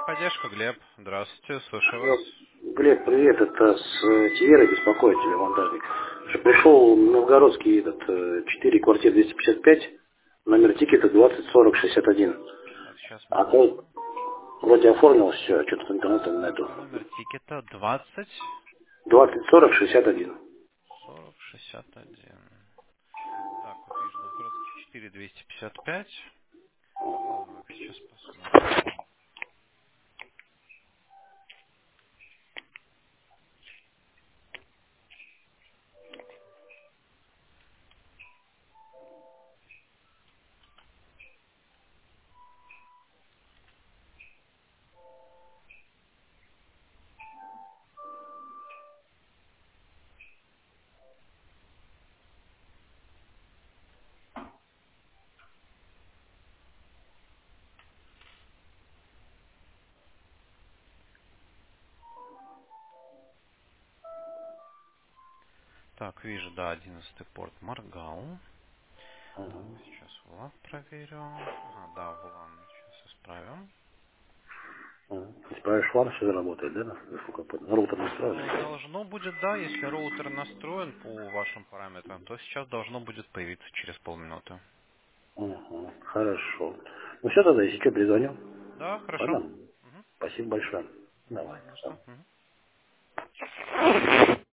Техподдержка, Глеб. Здравствуйте, слушаю вас. Глеб, привет, это с Тиеры беспокоит телемонтажник. Что пришел новгородский этот 4 квартир 255, номер тикета 204061. Так, сейчас мы А то гляну. вроде оформилось все, а что-то в интернете нету. Номер тикета 20 204061. 40 61. Так, вот вижу, Новгородский 4 255. Так, сейчас посмотрим. Так, вижу, да, 11 порт Маргау. Так, сейчас ВЛАН проверю. Ага, да, ВЛАН. Сейчас исправим. Справишь флаг, все заработает, да? Насколько я понял? Роутер настроен. Должно будет, да, если роутер настроен по вашим параметрам, то сейчас должно будет появиться через полминуты. Хорошо. Ну все тогда, если что, перезвоню. Да, хорошо. Ладно? Мгм. Спасибо большое. Да, Давай. не за Всё. что. Мгм.